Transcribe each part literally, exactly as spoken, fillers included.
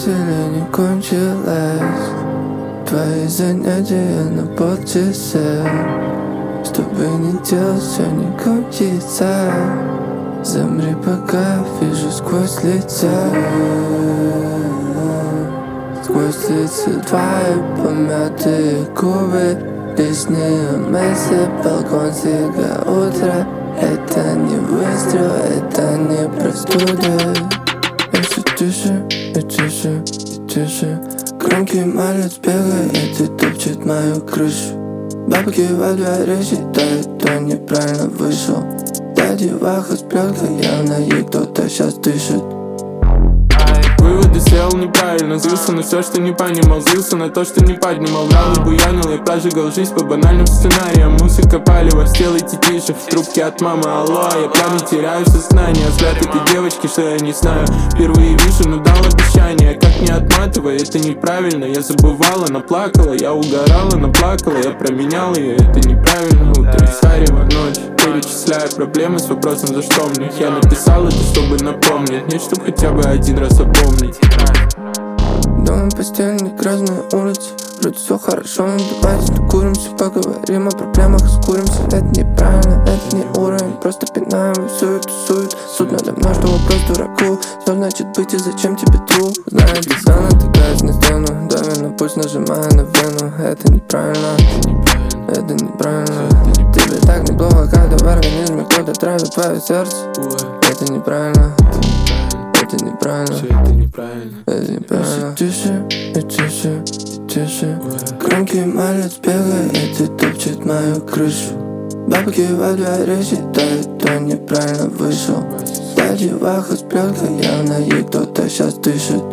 веселье не кончилось. Твои занятия на полчаса. Что бы ни делал, все не кончится. Замри, пока вижу сквозь лица. Сквозь лица твои помятые губы. Лишние мысли, балкон, снега, утро. Это не выстрел, это не простуда. Я все тише, и тише, и тише. Громкий малец бегает и топчет мою крышу. Бабки во дворе считают, кто неправильно вышел. Да, деваха с пленкой, явно ей кто-то сейчас дышит. Выводы сделал неправильно, злился на все, что не понимал. Злился на то, что не поднимал. Врал и буянил, я прожигал жизнь по банальным сценариям. Музыка палево, сделайте тише. В трубке от мамы, алло, я прям не теряю сознание. Взгляд этой девочки, что я не знаю. Впервые вижу, но дал обещание. Как не отматывай, это неправильно. Я забывала, она плакала, я угорала, она плакала. Я променял ее, это неправильно. Утро и зарево, ночь. Перечисляю проблемы с вопросом, за что мне. Я написал это, чтобы напомнить. Нет, чтоб хотя бы один раз запомнить. Дома постельник, разные улицы. Вроде все хорошо, но давайте накуримся. Поговорим о проблемах и скуримся. Это неправильно, это не уровень. Просто пинаем и всю эту сует. Суд надо мной, что вопрос дураку. Что значит быть и зачем тебе тру? Знаю, ты сам натыкаешь на стену. Дави на пульс, нажимая на вену. Это неправильно, это неправильно. Тебе так неплохо, когда в организме кто-то травит твое сердце. Это неправильно, это неправильно, это неправильно, это неправильно. Тише, и тише, и тише. Громкий малец бегает и топчет мою крышу. Бабки во дворе считают, кто неправильно вышел. Да, деваха с пленкой, явно ей кто-то сейчас дышит.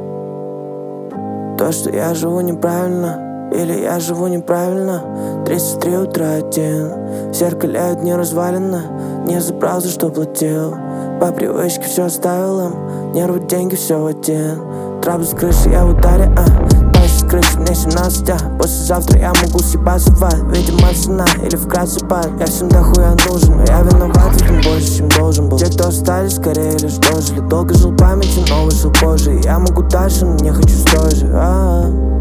То, что я живу неправильно, или я живу неправильно. Тридцать три утра один. В зеркале одни развалины. Не забрал, за что платил. По привычке все оставил им. Нервы, деньги, все в один. Трабл с крыши, я в ударе, а дальше с крыши, мне семнадцать, а послезавтра я могу съебаться в ад. Видимо, цена или вкратце пад. Я всем дохуя нужен, но я виноват в этом больше, чем должен был. Те, кто остались, скорее лишь дожили. Долго жил памятью, но вышел позже. Я могу дальше, но не хочу столь же, а-а-а.